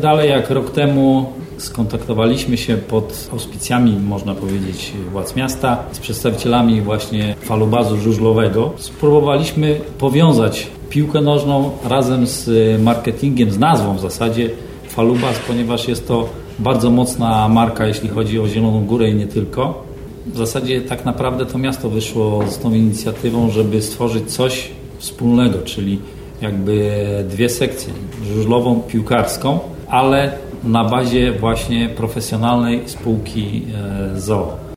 dalej, jak rok temu skontaktowaliśmy się pod auspicjami, można powiedzieć, władz miasta z przedstawicielami właśnie falubazu żużlowego. Spróbowaliśmy powiązać piłkę nożną razem z marketingiem, z nazwą w zasadzie Falubaz, ponieważ jest to bardzo mocna marka, jeśli chodzi o Zieloną Górę i nie tylko. W zasadzie tak naprawdę to miasto wyszło z tą inicjatywą, żeby stworzyć coś wspólnego, czyli jakby dwie sekcje, żużlową, piłkarską, ale na bazie właśnie profesjonalnej spółki ZOO.